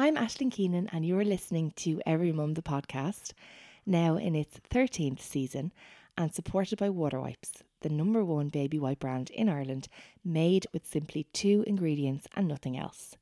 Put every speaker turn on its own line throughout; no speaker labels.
I'm Aisling Keenan and you're listening to Every Mum the podcast, now in its 13th season and supported by Waterwipes, the #1 baby wipe brand in Ireland, made with simply 2 ingredients and nothing else.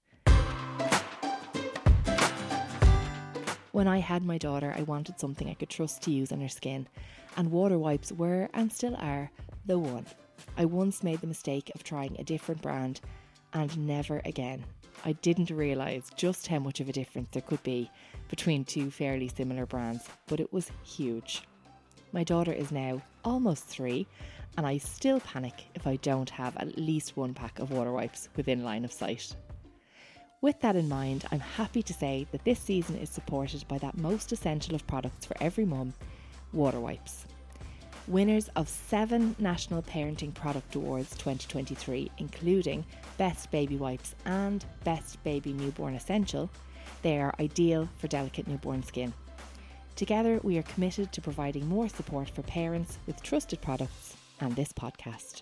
When I had my daughter, I wanted something I could trust to use on her skin, and Waterwipes were, and still are, the one. I once made the mistake of trying a different brand, and never again. I didn't realise just how much of a difference there could be between 2 fairly similar brands, but it was huge. My daughter is now almost 3, and I still panic if I don't have at least 1 pack of Waterwipes within line of sight. With that in mind, I'm happy to say that this season is supported by that most essential of products for every mum, Waterwipes. Winners of 7 National Parenting Product Awards 2023, including Best Baby Wipes and Best Baby Newborn Essential, they are ideal for delicate newborn skin. Together, we are committed to providing more support for parents with trusted products and this podcast.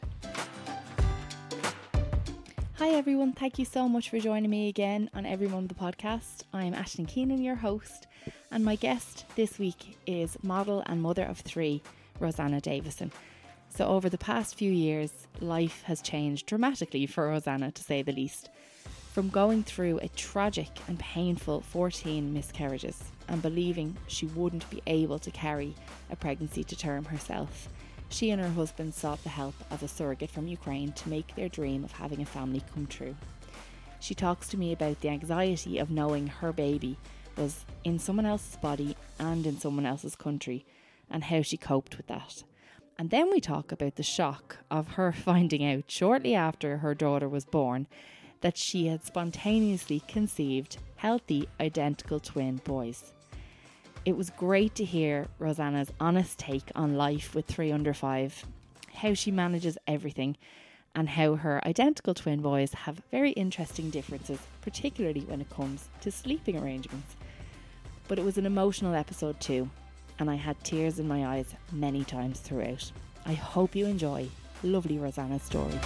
Hi everyone, thank you so much for joining me again on Every Mum the podcast. I'm Aisling Keenan, your host, and my guest this week is model and mother of 3, Rosanna Davison. So over the past few years, life has changed dramatically for Rosanna, to say the least. From going through a tragic and painful 14 miscarriages and believing she wouldn't be able to carry a pregnancy to term herself, she and her husband sought the help of a surrogate from Ukraine to make their dream of having a family come true. She talks to me about the anxiety of knowing her baby was in someone else's body and in someone else's country, and how she coped with that. And then we talk about the shock of her finding out shortly after her daughter was born that she had spontaneously conceived healthy, identical twin boys. It was great to hear Rosanna's honest take on life with 3 under 5, how she manages everything, and how her identical twin boys have very interesting differences, particularly when it comes to sleeping arrangements. But it was an emotional episode too, and I had tears in my eyes many times throughout. I hope you enjoy lovely Rosanna's story.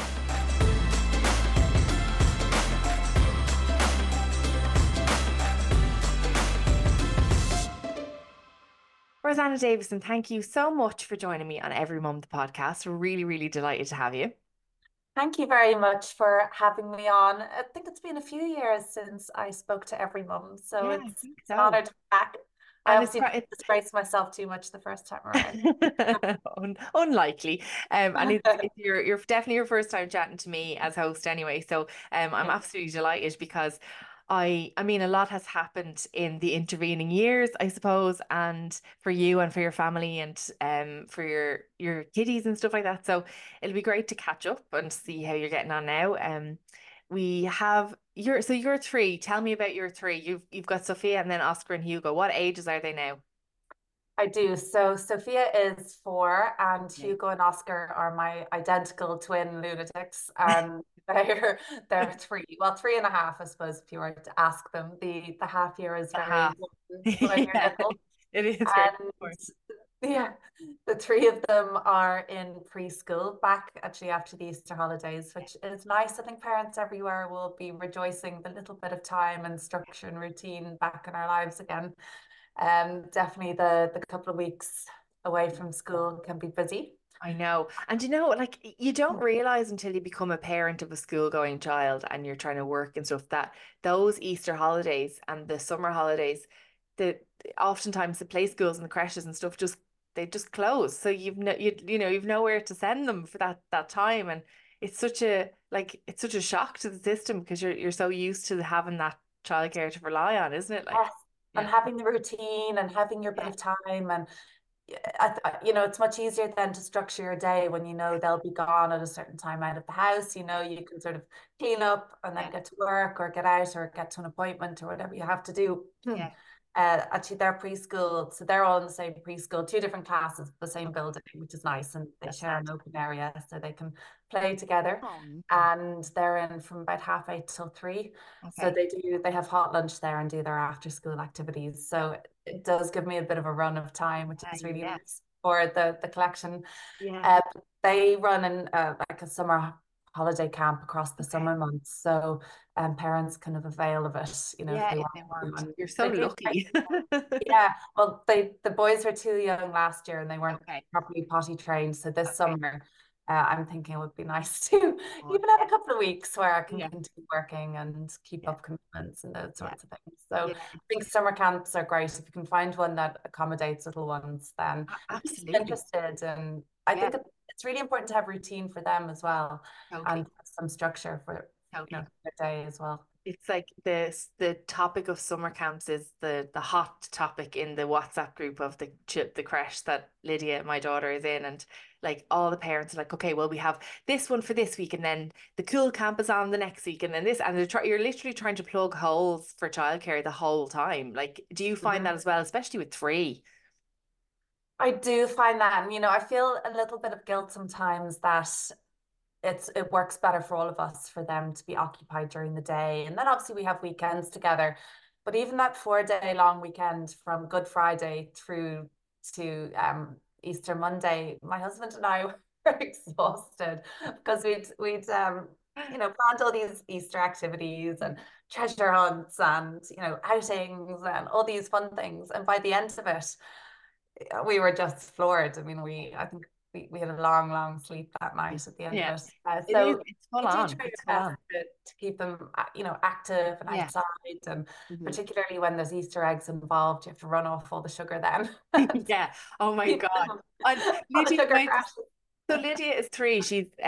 Rosanna Davison, thank you so much for joining me on Every Mum the podcast. We're really, really delighted to have you.
Thank you very much for having me on. I think it's been a few years since I spoke to Every Mum, so
Yeah, I
it's
think
an
so.
honor to be back. I
And
obviously didn't disgrace myself too much the first time around.
unlikely. And you're definitely your first time chatting to me as host anyway. So I'm
Yeah.
absolutely delighted because I mean a lot has happened in the intervening years, I suppose, and for you and for your family and for your kiddies and stuff like that. So it'll be great to catch up and see how you're getting on now. We have you're 3. Tell me about your 3. You've got Sophia and then Oscar and Hugo. What ages are they now?
I do. So Sophia is 4 and
Okay.
Hugo and Oscar are my identical twin lunatics. And they're 3. Well, 3.5, I suppose, if you were to ask them. The half year is
A
very
half.
important when you're
Yeah,
little.
it is very
And
important.
yeah, the 3 of them are in preschool back actually after the Easter holidays, which is nice. I think parents everywhere will be rejoicing the little bit of time and structure and routine back in our lives again. Definitely the couple of weeks away from school can be busy.
I know. And you know, like you don't realize until you become a parent of a school-going child and you're trying to work and stuff that those Easter holidays and the summer holidays, the oftentimes the play schools and the creches and stuff they just close. So you've nowhere to send them for that time. And it's such a shock to the system because you're so used to having that childcare to rely on, isn't it? Like,
Yes, and
yeah.
having the routine and having your bit
Yeah.
of time and it's much easier then to structure your day when you know they'll be gone at a certain time out of the house. You can sort of clean up and then
Yeah.
get to work or get out or get to an appointment or whatever you have to do.
Yeah.
Actually, they're preschool, so they're all in the same preschool, 2 different classes, the same building, which is nice, and they
That's
share
nice.
an open area so they can play together.
Oh,
And they're in from about 8:30 till 3. So
okay.
they have hot lunch there and do their after school activities. So it does give me a bit of a run of time, which is really
Yeah.
nice for the collection.
Yeah.
Uh, they run in like a summer holiday camp across the
Okay.
summer months. So parents kind of avail of it, if
Yeah,
they
if
want
they
to.
want.
And
You're so
they do
lucky.
yeah, well, the boys were too young last year and they weren't
Okay.
properly potty trained. So this
Okay.
summer, I'm thinking it would be nice to
God,
even have a couple of weeks where I can
yeah.
continue working and keep
Yeah.
up commitments and those
Yeah.
sorts of things. So
Yeah.
I think summer camps are great. If you can find one that accommodates little ones, then it keeps them
Absolutely.
interested. And I
Yeah.
think it's really important to have routine for them as well
Totally.
and some structure for,
Totally.
their day as well.
It's like the topic of summer camps is the hot topic in the WhatsApp group of the crash that Lydia, my daughter, is in, and like all the parents are like, okay, well we have this one for this week, and then the cool camp is on the next week, and then this, and you're literally trying to plug holes for childcare the whole time. Like, do you find
Mhm.
that as well, especially with three?
I do find that, and I feel a little bit of guilt sometimes that it works better for all of us for them to be occupied during the day. And then obviously we have weekends together. But even that 4 day long weekend from Good Friday through to Easter Monday, my husband and I were exhausted because we'd planned all these Easter activities and treasure hunts and outings and all these fun things. And by the end of it, we were just floored. I mean, I think we had a long, long sleep that night at the end of
Yeah,
it.
it is.
So
It's full
you do
on.
try
It's
your
full
best
on.
to keep them, active and
Yeah.
outside, and
Mhm.
particularly when there's Easter eggs involved, you have to run off all the sugar then.
Yeah. Oh my
Keep
God.
them-
And
all the
Lydia,
sugar crashes.
so Lydia is three.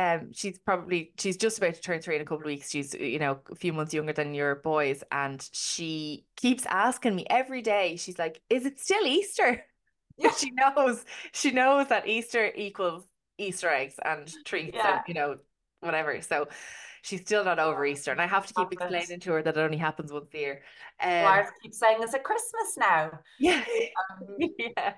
She's just about to turn three in a couple of weeks. She's a few months younger than your boys, and she keeps asking me every day. She's like, "Is it still Easter?"
Yeah,
She knows that Easter equals Easter eggs and treats and
yeah.
whatever. So she's still not over Easter, and I have to keep
Stop it.
explaining to her that it only happens once a year.
Lars keeps saying, "Is it Christmas now?"
Yeah,
Um,
yeah.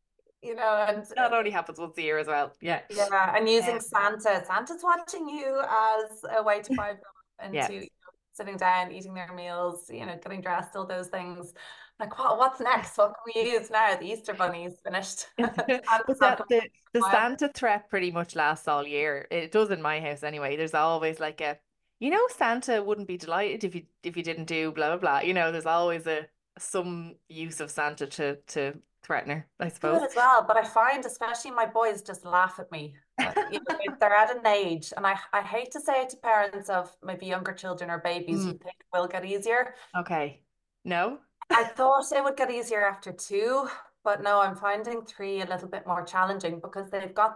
and
That only happens once a year as well. Yeah.
yeah, and using
Um,
Santa. Santa's watching you as a way to bribe them
yeah.
into sitting down, eating their meals, getting dressed, all those things. Like, what's next? What can we use now? The Easter bunny's finished.
But
Santa's not coming
the
for
the
a while.
Santa threat pretty much lasts all year. It does in my house anyway. There's always like Santa wouldn't be delighted if you didn't do blah blah blah. There's always some use of Santa to threaten her, I
Do it
suppose.
as well, but I find especially my boys just laugh at me. They're at an age, and I hate to say it to parents of maybe younger children or babies who
Mm,
think it will get easier.
okay. No?
I thought it would get easier after two, but no, I'm finding three a little bit more challenging because they've got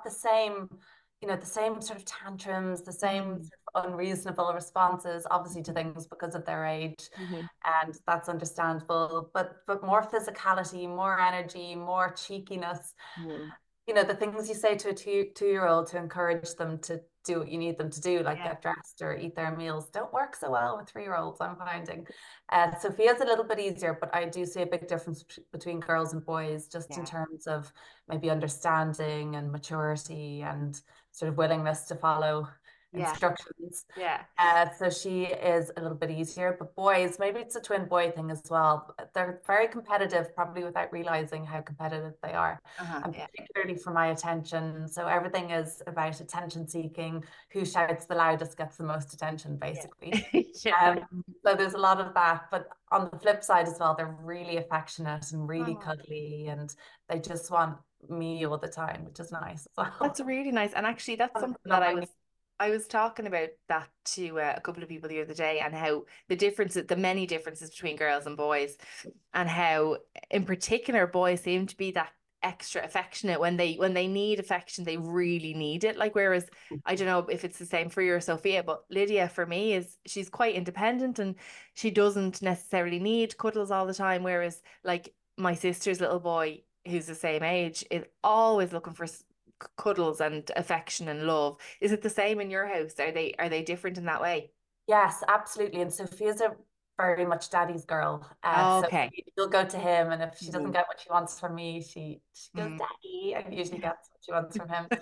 the same sort of tantrums, the same
Mm,
sort of unreasonable responses, obviously to things because of their age,
mhm,
and that's understandable. But more physicality, more energy, more cheekiness,
mm.
the things you say to a two-year-old to encourage them to do what you need them to do, like
Yeah,
get dressed or eat their meals, don't work so well with 3-year-olds, I'm finding. Sophia's a little bit easier, but I do see a big difference between girls and boys, just in
yeah,
terms of maybe understanding and maturity and sort of willingness to follow
yeah,
instructions.
yeah.
So she is a little bit easier, but boys, maybe it's a twin boy thing as well. They're very competitive, probably without realizing how competitive they are, and
Yeah.
particularly for my attention. So everything is about attention seeking. Who shouts the loudest gets the most attention, basically.
Yeah. Yeah.
So there's a lot of that, but on the flip side as well, they're really affectionate and really
Oh.
cuddly, and they just want me all the time, which is nice as
That's
well.
really nice. And actually, that's
I
something that
don't
I
mind.
was I was talking about that to a couple of people the other day, and how the many differences between girls and boys, and how in particular boys seem to be that extra affectionate when they need affection, they really need it. Like, whereas I don't know if it's the same for you or Sophia, but Lydia for me she's quite independent, and she doesn't necessarily need cuddles all the time. Whereas like my sister's little boy, who's the same age, is always looking for cuddles and affection and love. Is it the same in your house? Are they different in that way?
Yes, absolutely. And Sophia's a very much daddy's girl. So
Okay.
she'll go to him, and if she doesn't
Mm.
get what she wants from me, she goes,
Mm.
"Daddy," and usually
Yeah.
gets what she wants from him.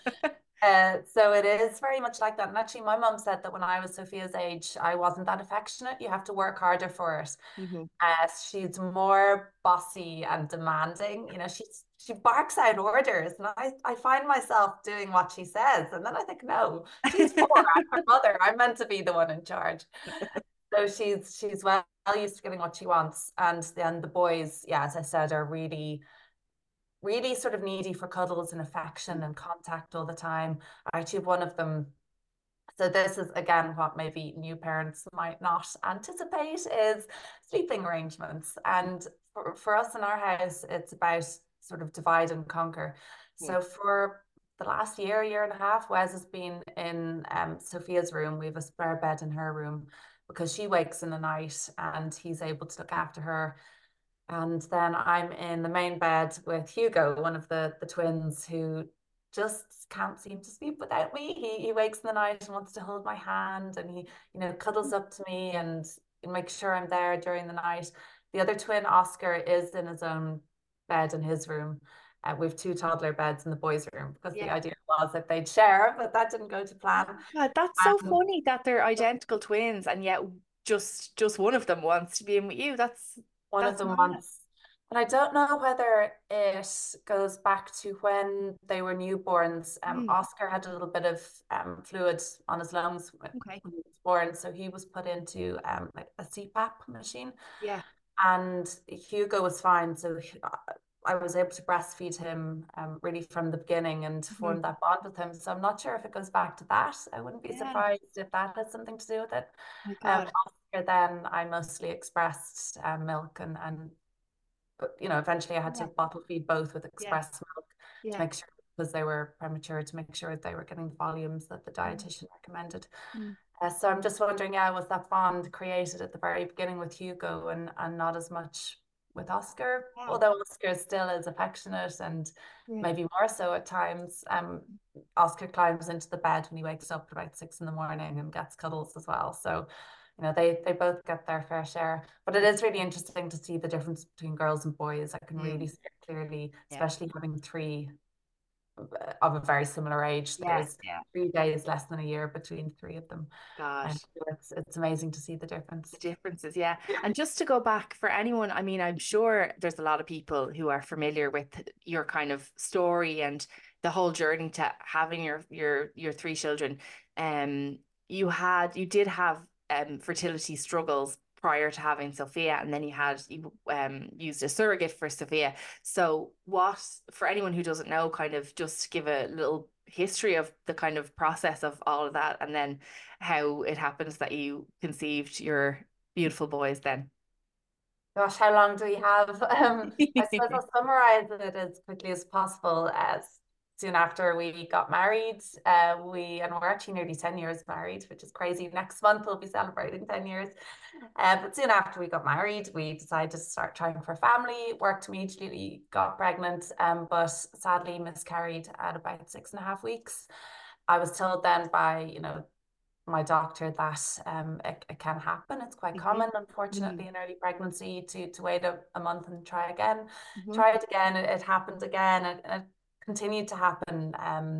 So it is very much like that. And actually, my mum said that when I was Sophia's age, I wasn't that affectionate. You have to work harder for it.
Mhm.
She's more bossy and demanding. She's she barks out orders, and I find myself doing what she says. And then I think, no, she's four, I'm her mother. I'm meant to be the one in charge. So she's well used to getting what she wants. And then the boys, yeah, as I said, are really, really sort of needy for cuddles and affection and contact all the time. I actually have one of them. So this is again what maybe new parents might not anticipate is sleeping arrangements. And for us in our house, it's about sort of divide and conquer.
Mm.
So for the last year and a half, Wes has been in Sophia's room. We have a spare bed in her room because she wakes in the night and he's able to look after her. And then I'm in the main bed with Hugo, one of the twins, who just can't seem to sleep without me. He wakes in the night and wants to hold my hand, and he, cuddles up to me and makes sure I'm there during the night. The other twin, Oscar, is in his own bed in his room. We have two toddler beds in the boys' room because the
Yeah.
idea was that they'd share, but that didn't go to plan.
God, that's so
Um,
funny that they're identical twins and yet just one of them wants to be in with you.
One of
That's
them
mad.
wants, and I don't know whether it goes back to when they were newborns.
Mm,
Oscar had a little bit of fluid on his lungs
okay.
when he was born, so he was put into like a CPAP machine,
Yeah.
and Hugo was fine. So I was able to breastfeed him really from the beginning and
Mhm.
form that bond with him. So I'm not sure if it goes back to that. I wouldn't be
Yeah.
surprised if that has something to do with it.
My God.
Oscar, then I mostly expressed milk and eventually I had to
Yeah.
bottle feed both with
Yeah.
express milk to
Yeah.
make sure, because they were premature, to make sure they were getting the volumes that the
Mm,
dietitian recommended.
mm.
So I'm just wondering, yeah, was that bond created at the very beginning with Hugo and not as much with Oscar?
Wow.
Although Oscar still is affectionate and
Yeah.
maybe more so at times. Oscar climbs into the bed when he wakes up at about 6 in the morning and gets cuddles as well. So, they both get their fair share. But it is really interesting to see the difference between girls and boys. I can really
Mm.
see it clearly,
Yeah.
especially having three of a very similar age.
Yeah.
There's
Yeah.
3 days, less than a year between three of them. And
Gosh.
it's amazing to see the
The
difference.
differences, yeah. And just to go back for anyone, I mean, I'm sure there's a lot of people who are familiar with your kind of story and the whole journey to having your three children. Um, you did have fertility struggles prior to having Sophia, and then you used a surrogate for Sophia. So what, for anyone who doesn't know, kind of just give a little history of the kind of process of all of that, and then how it happens that you conceived your beautiful boys then.
Gosh, how long do we have? I suppose I'll summarize it as quickly as possible. As soon after we got married, and we're actually nearly 10 years married, which is crazy. Next month we'll be celebrating 10 years. But soon after we got married, we decided to start trying for family, worked immediately, got pregnant, but sadly miscarried at about 6.5 weeks. I was told then by, my doctor that it can happen. It's quite
Mhm,
common, unfortunately,
mhm,
in early pregnancy to wait a month and try again.
mhm.
Tried again, it happened again, it continued to happen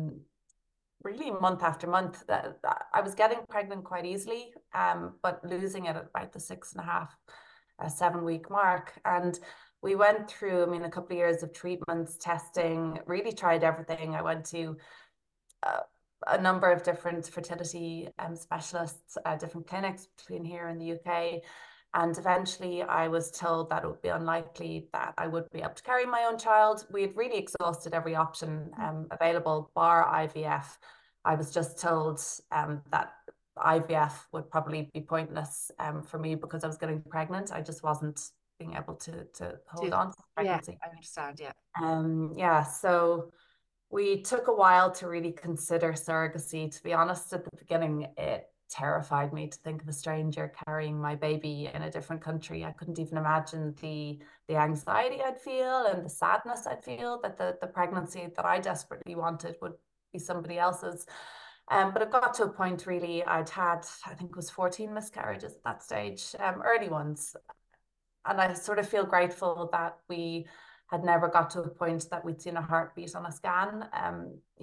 really month after month. That I was getting pregnant quite easily, but losing it at about the 6.5, 7 week mark. And we went through, I mean, a couple of years of treatments, testing, really tried everything. I went to uh, a number of different fertility specialists, different clinics between here and the UK. And eventually I was told that it would be unlikely that I would be able to carry my own child. We had really exhausted every option available, bar IVF. I was just told that IVF would probably be pointless for me because I was getting pregnant. I just wasn't being able to hold
To-
on to
Yeah,
pregnancy.
I understand. Yeah.
Yeah, so we took a while to really consider surrogacy. To be honest, at the beginning, it terrified me to think of a stranger carrying my baby in a different country. I couldn't even imagine the anxiety I'd feel and the sadness I'd feel that the pregnancy that I desperately wanted would be somebody else's. But it got to a point really, I think it was 14 miscarriages at that stage, early ones. And I sort of feel grateful that we had never got to a point that we'd seen a heartbeat on a scan.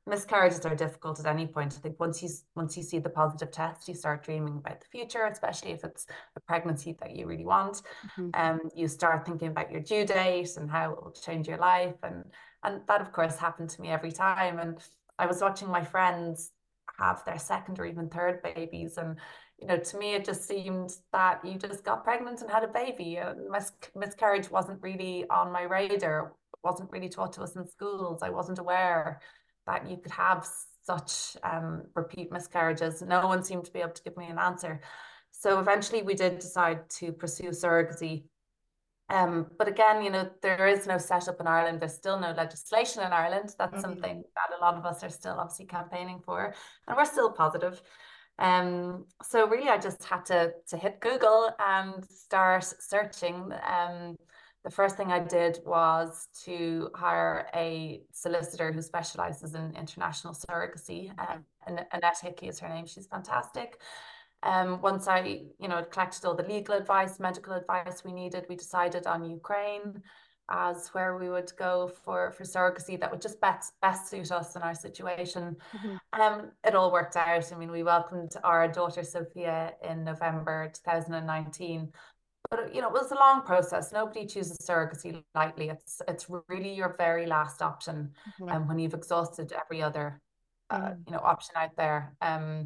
miscarriages are difficult at any point. I think once you see the positive test, you start dreaming about the future, especially if it's a pregnancy that you really want. You start thinking about your due date and how it will change your life, and that of course happened to me every time. And I was watching my friends have their second or even third babies, and to me it just seemed that you just got pregnant and had a baby. Miscarriage wasn't really on my radar, wasn't really taught to us in schools. I wasn't aware that you could have such repeat miscarriages. No one seemed to be able to give me an answer. So eventually we did decide to pursue surrogacy. But again, there is no setup in Ireland. There's still no legislation in Ireland. That's something that a lot of us are still obviously campaigning for, and we're still positive. So really, I just had to hit Google and start searching. The first thing I did was to hire a solicitor who specializes in international surrogacy. And Annette Hickey is her name. She's fantastic. Once I, had collected all the legal advice, medical advice we needed, we decided on Ukraine as where we would go for surrogacy that would just best suit us in our situation. It all worked out. I mean, we welcomed our daughter Sophia in November 2019. But it was a long process. Nobody chooses surrogacy lightly. It's really your very last option, and when you've exhausted every other option out there.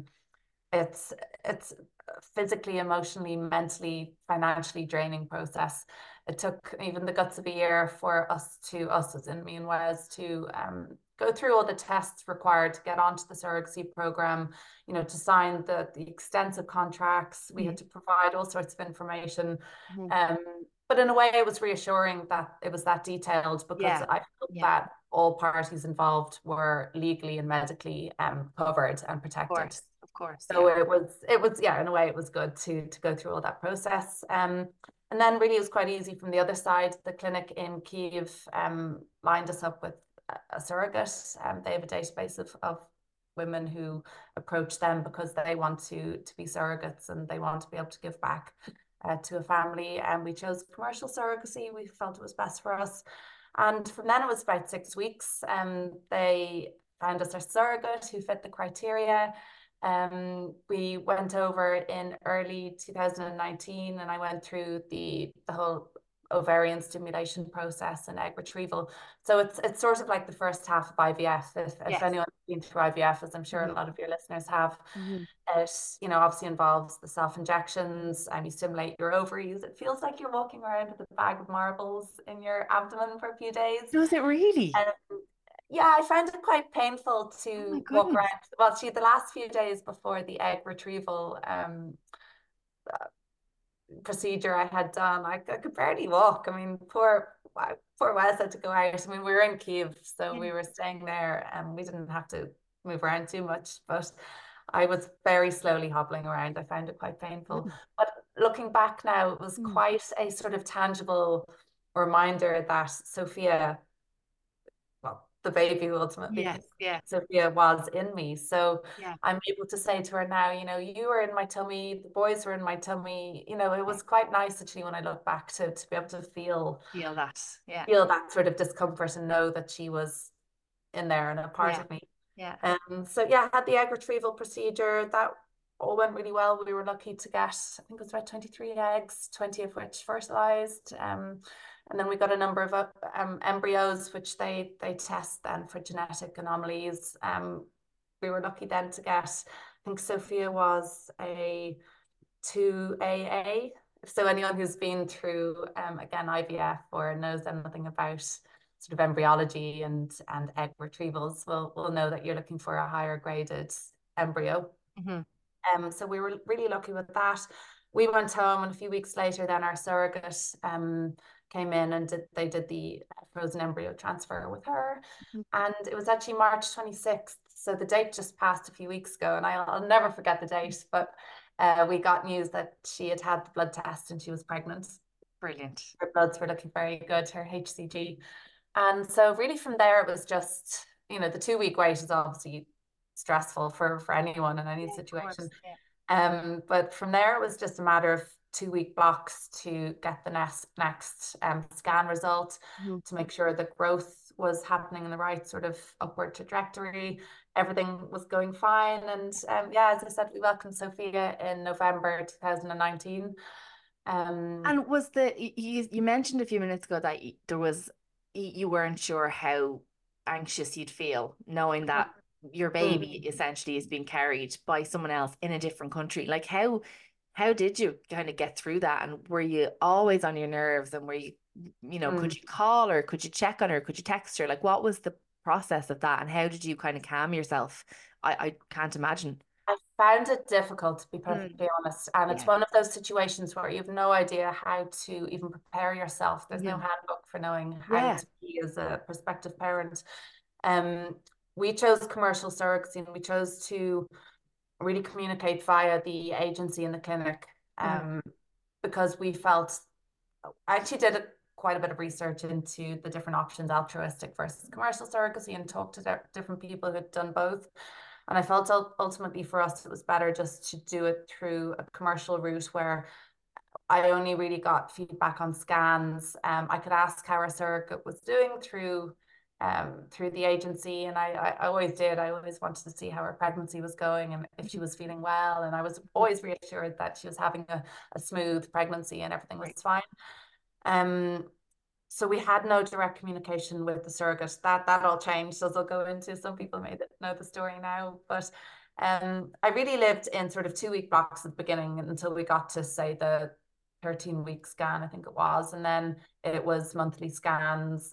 It's physically, emotionally, mentally, financially draining process. It took even the guts of a year for us as in me and Wes, to go through all the tests required to get onto the surrogacy program, to sign the extensive contracts. We had to provide all sorts of information. But in a way, it was reassuring that it was that detailed, because I felt that all parties involved were legally and medically covered and protected.
Of course.
So it was in a way it was good to go through all that process. And then really it was quite easy from the other side. The clinic in Kyiv lined us up with a surrogate. They have a database of women who approach them because they want to be surrogates and they want to be able to give back to a family. And we chose commercial surrogacy. We felt it was best for us. And from then it was about 6 weeks. They found us a surrogate who fit the criteria. We went over in early 2019, and I went through the whole ovarian stimulation process and egg retrieval. So it's sort of like the first half of IVF. If anyone's been through IVF, as I'm sure a lot of your listeners have, it obviously involves the self-injections, and you stimulate your ovaries. It feels like you're walking around with a bag of marbles in your abdomen for a few days.
Does it really?
Yeah, I found it quite painful to walk around. Well, the last few days before the egg retrieval procedure I had done, I could barely walk. I mean, poor Wes had to go out. I mean, we were in Kyiv, so we were staying there, and we didn't have to move around too much, but I was very slowly hobbling around. I found it quite painful. But looking back now, it was quite a sort of tangible reminder that Sophia, the baby who ultimately Sophia was in me. So I'm able to say to her now, you were in my tummy, the boys were in my tummy. It was quite nice actually when I look back to be able to feel that sort of discomfort and know that she was in there and a part of me. So I had the egg retrieval procedure. That all went really well. We were lucky to get, I think it was about 23 eggs, 20 of which fertilized. And then we got a number of embryos, which they test then for genetic anomalies. We were lucky then to get, I think Sophia was a 2AA. So anyone who's been through, again, IVF or knows anything about sort of embryology and egg retrievals will know that you're looking for a higher graded embryo. So we were really lucky with that. We went home, and a few weeks later then our surrogate came in and they did the frozen embryo transfer with her. And it was actually March 26th. So the date just passed a few weeks ago, and I'll never forget the date, but we got news that she had the blood test and she was pregnant.
Brilliant.
Her bloods were looking very good, her HCG. And so really from there, it was just, the 2-week wait is obviously stressful for anyone in any situation. But from there, it was just a matter of 2-week blocks to get the next scan result to make sure that growth was happening in the right sort of upward trajectory. Everything was going fine. And yeah, as I said, we welcomed Sophia in November 2019.
And was you mentioned a few minutes ago that there was you weren't sure how anxious you'd feel knowing that your baby
Mm,
essentially is being carried by someone else in a different country. Like how did you kind of get through that? And were you always on your nerves? And were you
mm.
could you call her? Could you check on her? Could you text her? Like what was the process of that? And how did you kind of calm yourself? I can't imagine.
I found it difficult, to be
Mm.
perfectly honest. And it's
Yeah.
one of those situations where you have no idea how to even prepare yourself. There's no
Yeah.
handbook for knowing how
Yeah.
to be as a prospective parent. Um, we chose commercial surrogacy and we chose to really communicate via the agency and the clinic,
Mm.
um, because we felt I actually did quite a bit of research into the different options, altruistic versus commercial surrogacy, and talked to different people who had done both. And I felt ultimately for us, it was better just to do it through a commercial route where I only really got feedback on scans. I could ask how our surrogate was doing through the agency, and I always did. I always wanted to see how her pregnancy was going and if she was feeling well. And I was always reassured that she was having a smooth pregnancy and everything was
Right.
fine. Um, so we had no direct communication with the surrogate. That all changed, as I'll go into. Some people may know the story now, but I really lived in sort of 2 week blocks at the beginning until we got to say the 13-week scan, I think it was, and then it was monthly scans.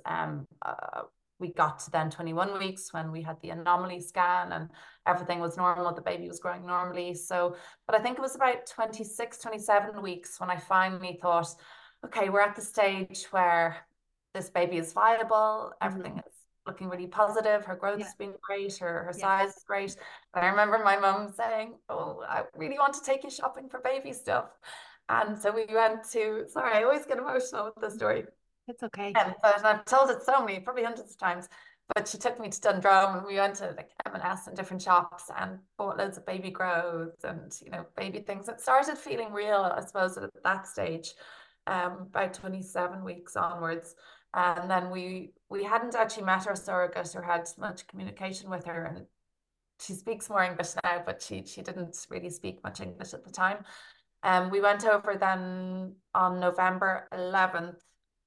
We got to then 21 weeks when we had the anomaly scan and everything was normal. The baby was growing normally. So, but I think it was about 26, 27 weeks when I finally thought, okay, we're at the stage where this baby is viable, everything
Mhm.
is looking really positive, her
Yeah.
growth's been great, her
Yeah.
size is great. And I remember my mum saying, oh, I really want to take you shopping for baby stuff. And so we went to, sorry, I always get emotional with this story.
It's okay.
But I've told it so many, probably hundreds of times. But she took me to Dundrum and we went to like M&S and different shops and bought loads of baby grows and baby things. It started feeling real, I suppose, at that stage, about 27 weeks onwards. And then we hadn't actually met our surrogate or had much communication with her. And she speaks more English now, but she didn't really speak much English at the time. We went over then on November 11th,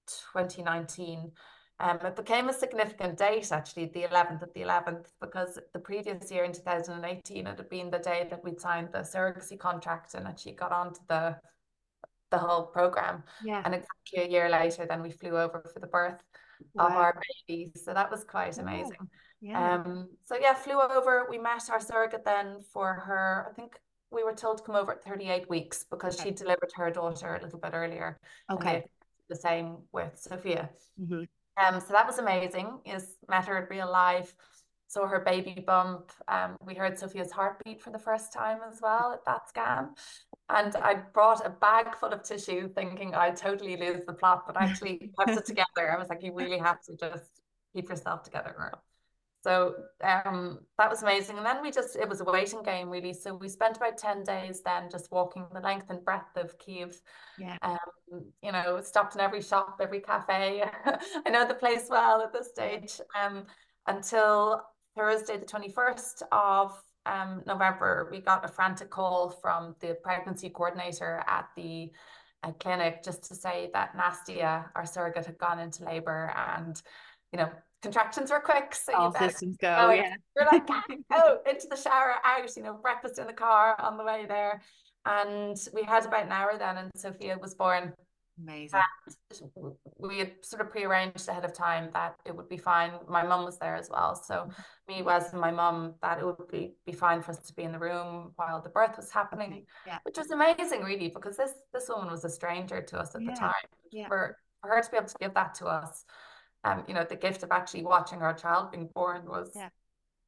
2019. It became a significant date, actually, the 11th of the 11th, because the previous year in 2018, it had been the day that we'd signed the surrogacy contract and actually got onto the whole program.
Yeah.
And exactly a year later, then we flew over for the birth of
Wow.
our baby. So that was quite
Wow.
amazing.
Yeah.
So yeah, flew over. We met our surrogate then for her, I think we were told to come over at 38 weeks because
Okay.
she delivered her daughter a little bit earlier and
Okay.
they the same with Sophia.
Hmm.
So that was amazing. Is met her in real life, saw her baby bump. We heard Sophia's heartbeat for the first time as well at that scan. And I brought a bag full of tissue thinking I'd totally lose the plot, but I actually kept it together. I was like, you really have to just keep yourself together, girl. So that was amazing. And then it was a waiting game really. So we spent about 10 days then just walking the length and breadth of Kiev.
Yeah.
Stopped in every shop, every cafe. I know the place well at this
Yeah.
stage. Until Thursday, the 21st of November, we got a frantic call from the pregnancy coordinator at the clinic just to say that Nastia, our surrogate, had gone into labor and, contractions were quick. So you
All
better
systems go.
go.
Yeah.
You're like, go into the shower, out, breakfast in the car on the way there. And we had about an hour then, and Sophia was born.
Amazing.
And we had sort of prearranged ahead of time that it would be fine. My mum was there as well. So me, Wes, and my mum, that it would be fine for us to be in the room while the birth was happening,
Okay. Yeah.
which was amazing, really, because this woman was a stranger to us at the
Yeah.
time.
Yeah.
For her to be able to give that to us, the gift of actually watching our child being born was
Yeah.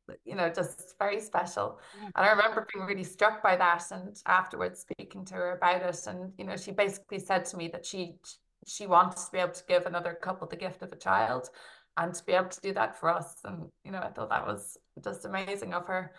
just very special.
Yeah.
And I remember being really struck by that and afterwards speaking to her about it. And, she basically said to me that she wants to be able to give another couple the gift of a child and to be able to do that for us. And, I thought that was just amazing of her.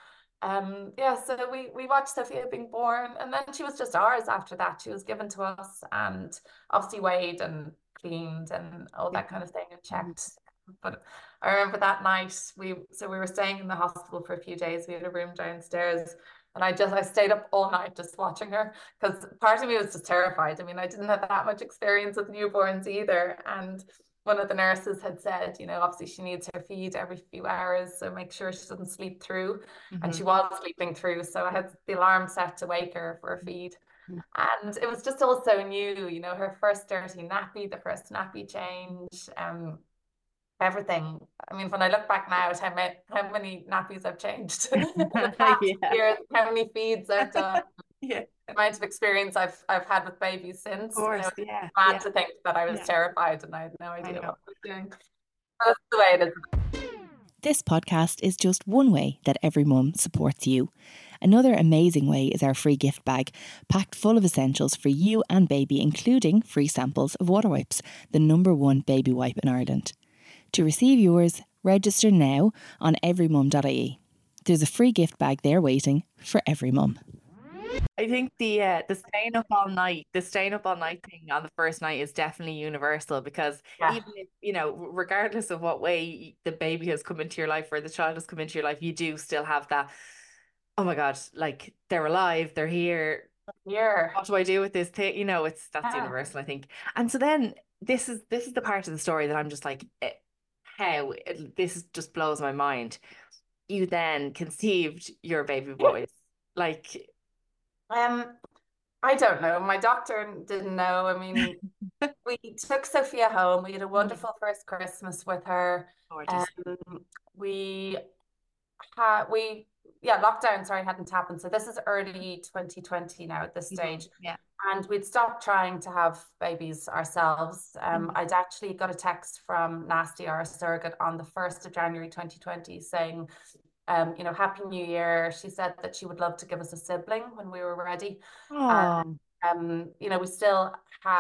So we watched Sophia being born and then she was just ours after that. She was given to us and obviously weighed and cleaned and all
Yeah.
that kind of thing and
Mhm.
checked. But I remember that night we were staying in the hospital for a few days. We had a room downstairs, and I stayed up all night just watching her, because part of me was just terrified. I mean, I didn't have that much experience with newborns either. And one of the nurses had said, obviously she needs her feed every few hours, so make sure she doesn't sleep through. And she was sleeping through, so I had the alarm set to wake her for a feed. And it was just all so new, her first dirty nappy, the first nappy change, everything. I mean, when I look back now at how many nappies I've changed in the past years, how many feeds I've done, the amount of experience I've had with babies since.
Of course,
It's mad to think that I was terrified and I had no idea what I was doing. That's the way it is.
This podcast is just one way that Every Mum supports you. Another amazing way is our free gift bag, packed full of essentials for you and baby, including free samples of water wipes, the #1 baby wipe in Ireland. To receive yours, register now on everymum.ie. There's a free gift bag there waiting for every mum. I think the staying up all night thing on the first night is definitely universal, because even if, regardless of what way the baby has come into your life or the child has come into your life, you do still have that, oh my God, like they're alive, they're here.
Yeah.
What do I do with this thing? That's universal, I think. And so then this is the part of the story that I'm just like, this just blows my mind. You then conceived your baby boys. Like,
I don't know. My doctor didn't know. I mean, we took Sophia home. We had a wonderful first Christmas with her. We lockdown, sorry, hadn't happened. So this is early 2020 now at this stage.
Yeah.
And we'd stopped trying to have babies ourselves. I'd actually got a text from Nasty, our surrogate, on the 1st of January 2020 saying, Happy New Year. She said that she would love to give us a sibling when we were ready. And, we still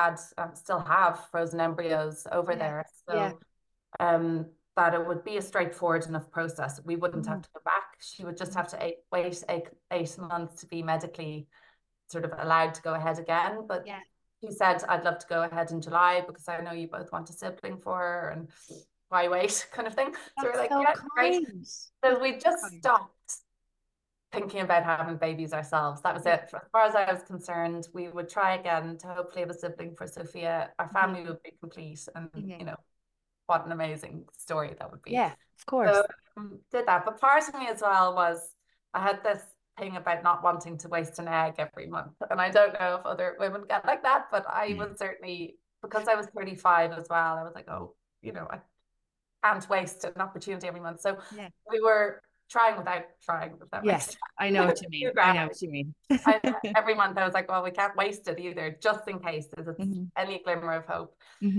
have frozen embryos over there. So, that it would be a straightforward enough process. We wouldn't have to go back. She would just have to wait 8 months to be medically sort of allowed to go ahead again. But she said, I'd love to go ahead in July because I know you both want a sibling for her, and why wait, kind of thing. So we're like, great. So we just stopped thinking about having babies ourselves. That was it. As far as I was concerned, we would try again to hopefully have a sibling for Sophia. Our family would be complete, and what an amazing story that would be.
Yeah, of course.
So did that. But part of me as well was, I had this thing about not wanting to waste an egg every month. And I don't know if other women get like that, but I was certainly, because I was 35 as well, I was like, I can't waste an opportunity every month. So we were trying without trying, if that makes sense.
I know what you mean. I know what you mean.
Every month I was like, well, we can't waste it either, just in case there's any glimmer of hope.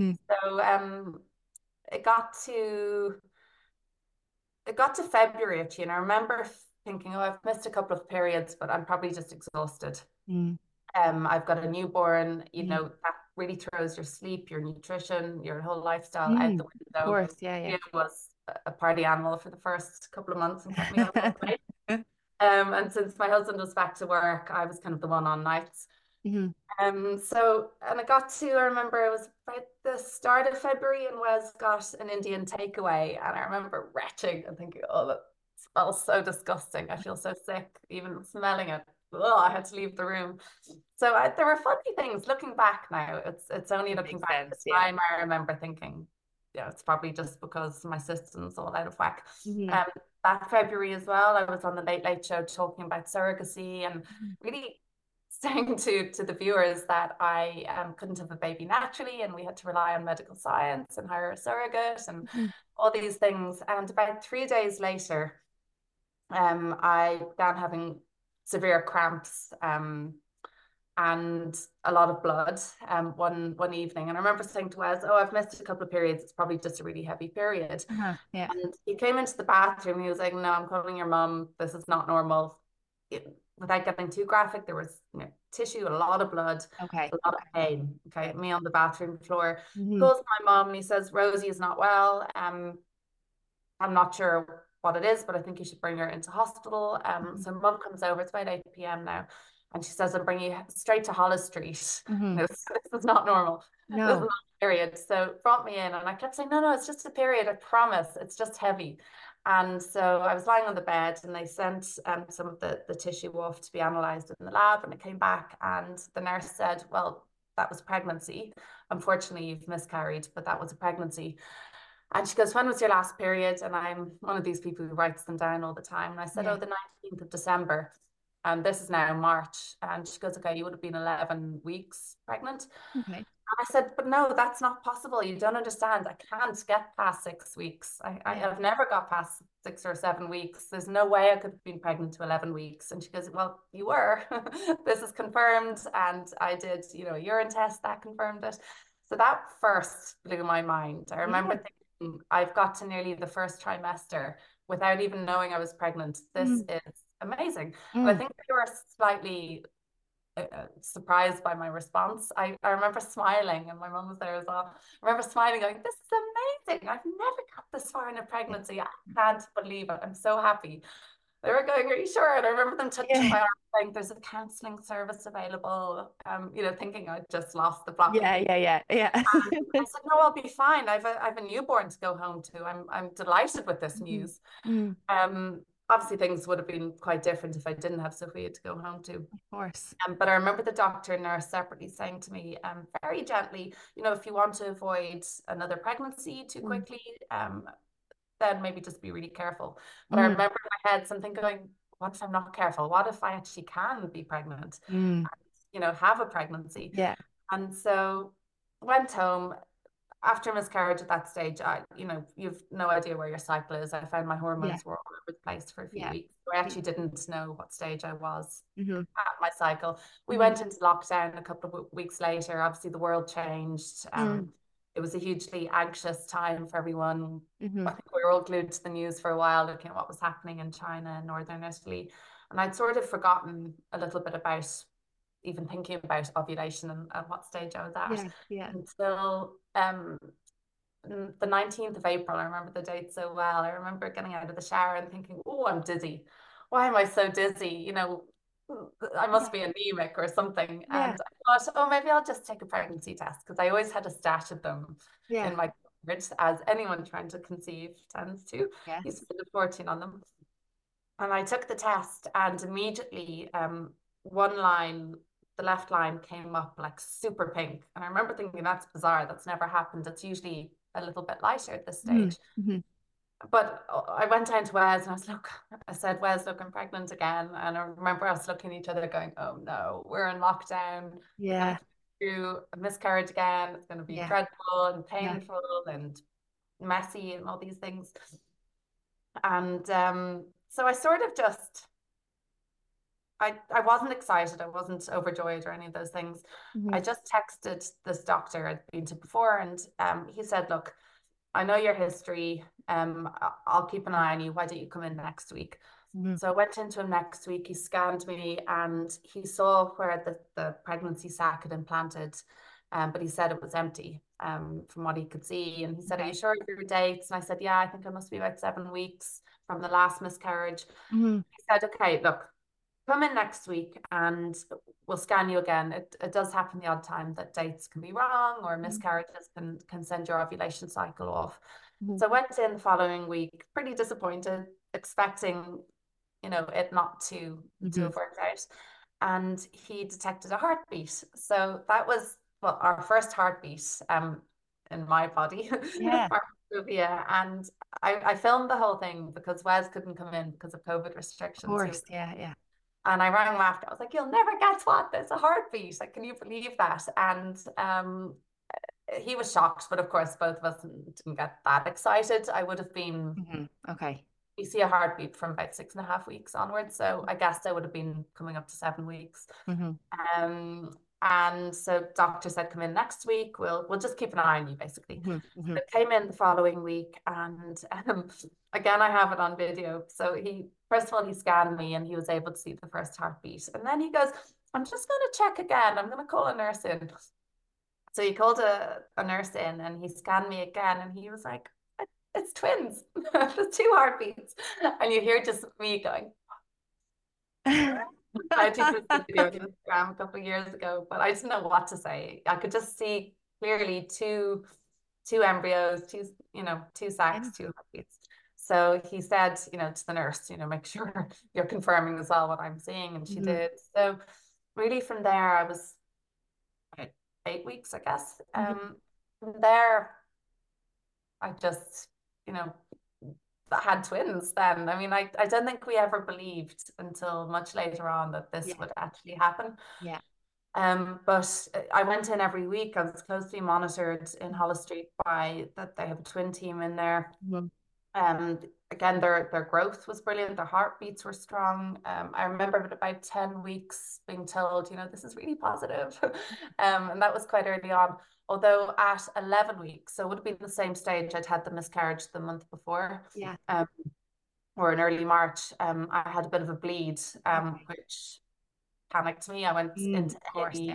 So it got to February actually, and I remember thinking, I've missed a couple of periods, but I'm probably just exhausted. I've got a newborn, that really throws your sleep, your nutrition, your whole lifestyle out the window.
Of course, It
was a party animal for the first couple of months and kept me up all night. And since my husband was back to work, I was kind of the one on nights. So, and I remember it was about the start of February, and Wes got an Indian takeaway, and I remember retching and thinking, that smells so disgusting. I feel so sick even smelling it. I had to leave the room. So there were funny things looking back now. It's only looking back at the time I remember thinking, it's probably just because my system's all out of whack. That February as well, I was on the Late Late Show talking about surrogacy and really saying to the viewers that I couldn't have a baby naturally, and we had to rely on medical science and hire a surrogate and all these things. And about 3 days later, I began having severe cramps and a lot of blood one evening. And I remember saying to Wes, I've missed a couple of periods. It's probably just a really heavy period. And he came into the bathroom and he was like, no, I'm calling your mum. This is not normal. Without getting too graphic, there was tissue, a lot of blood, a lot of pain. Me on the bathroom floor. Calls my mum and he says, Rosie is not well. I'm not sure what it is, but I think you should bring her into hospital. So mum comes over. It's about 8 p.m. now. And she says, I'm bringing you straight to Holles Street.
Mm-hmm.
This is not normal. This is
No.
not a period. So brought me in and I kept saying, no, no, it's just a period. I promise. It's just heavy. And so I was lying on the bed and they sent some of the tissue off to be analysed in the lab and it came back and the nurse said, well, that was pregnancy. Unfortunately, you've miscarried, but that was a pregnancy. And she goes, when was your last period? And I'm one of these people who writes them down all the time. And I said,
Yeah.
oh, the 19th of December. And this is now March. And she goes, okay, you would have been 11 weeks pregnant.
Okay.
I said, but no, that's not possible. You don't understand. I can't get past 6 weeks.
Yeah.
I've never got past 6 or 7 weeks. There's no way I could have been pregnant to 11 weeks. And she goes, well, you were. This is confirmed. And I did, a urine test that confirmed it. So that first blew my mind. I remember thinking, I've got to nearly the first trimester without even knowing I was pregnant. This is amazing. And I think they were slightly surprised by my response. I remember smiling, and my mum was there as well. I remember smiling, going, "This is amazing! I've never got this far in a pregnancy. I can't believe it. I'm so happy." They were going, "Are you sure?" And I remember them touching my arm, saying, "There's a counselling service available." Thinking I'd just lost the plot.
Yeah.
I said, "No, I'll be fine. I've a newborn to go home to. I'm delighted with this news." Obviously things would have been quite different if I didn't have Sophia to go home to.
Of course.
But I remember the doctor and nurse separately saying to me, very gently, if you want to avoid another pregnancy too quickly, then maybe just be really careful. But I remember in my head something going, what if I'm not careful? What if I actually can be pregnant and, have a pregnancy?
Yeah.
And so went home. After miscarriage at that stage, you've no idea where your cycle is. I found my hormones were all over the place for a few weeks. So I actually didn't know what stage I was at my cycle. We went into lockdown a couple of weeks later. Obviously, the world changed. It was a hugely anxious time for everyone. I think we were all glued to the news for a while, looking at what was happening in China and Northern Italy. And I'd sort of forgotten a little bit about even thinking about ovulation and what stage I was at until the 19th of April. I remember the date so well. I remember getting out of the shower and thinking, oh, I'm dizzy. Why am I so dizzy? I must be anemic or something. And I thought, oh, maybe I'll just take a pregnancy test because I always had a stash of them in my cupboard, as anyone trying to conceive tends to. You spend a fortune on them. And I took the test and immediately one line, the left line, came up like super pink. And I remember thinking, that's bizarre. That's never happened. It's usually a little bit lighter at this stage. But I went down to Wes and I said, Wes, look, I'm pregnant again. And I remember us looking at each other going, oh no, we're in lockdown.
Yeah.
Through a miscarriage again. It's going to be dreadful and painful and messy and all these things. And so I sort of just, I wasn't excited. I wasn't overjoyed or any of those things. I just texted this doctor I'd been to before and he said, look, I know your history. I'll keep an eye on you. Why don't you come in next week? So I went into him next week. He scanned me and he saw where the pregnancy sac had implanted, but he said it was empty from what he could see. And he said, are you sure of your dates? And I said, yeah, I think I must be about 7 weeks from the last miscarriage. He said, okay, look, come in next week and we'll scan you again. It does happen the odd time that dates can be wrong or miscarriages can send your ovulation cycle off. So I went in the following week, pretty disappointed, expecting, it not to have worked out. And he detected a heartbeat. So that was, well, our first heartbeat in my body.
Yeah.
And I filmed the whole thing because Wes couldn't come in because of COVID restrictions.
Of course, yeah.
And I rang him after. I was like, you'll never guess what? There's a heartbeat. Like, can you believe that? And he was shocked, but of course, both of us didn't get that excited. I would have been,
okay.
You see a heartbeat from about 6.5 weeks onwards. So I guess I would have been coming up to 7 weeks. And so doctor said, come in next week. We'll just keep an eye on you, basically. So it came in the following week. And again, I have it on video. So first of all, he scanned me and he was able to see the first heartbeat. And then he goes, I'm just going to check again. I'm going to call a nurse in. So he called a nurse in and he scanned me again. And he was like, it's twins. There's 2 heartbeats. And you hear just me going, I actually posted a video on Instagram a couple of years ago, but I didn't know what to say. I could just see clearly two embryos, two
Yeah.
sacs, two heartbeats. So he said, to the nurse, make sure you're confirming as well what I'm seeing, and she
Hmm.
did. So really from there, I was 8 weeks, I guess.
Hmm.
From there, I just, you know, had twins then. I mean, I don't think we ever believed until much later on that this
Yeah.
would actually happen.
Yeah.
But I went in every week. I was closely monitored in Hollis Street by that they have a twin team in there.
Mhm.
Again, their growth was brilliant. Their heartbeats were strong. I remember at about 10 weeks being told, this is really positive. And that was quite early on. Although at 11 weeks, so it would have been the same stage, I'd had the miscarriage the month before,
Yeah.
or in early March, I had a bit of a bleed,
Okay.
which panicked me. I went into
Of course. Yeah.
A&E,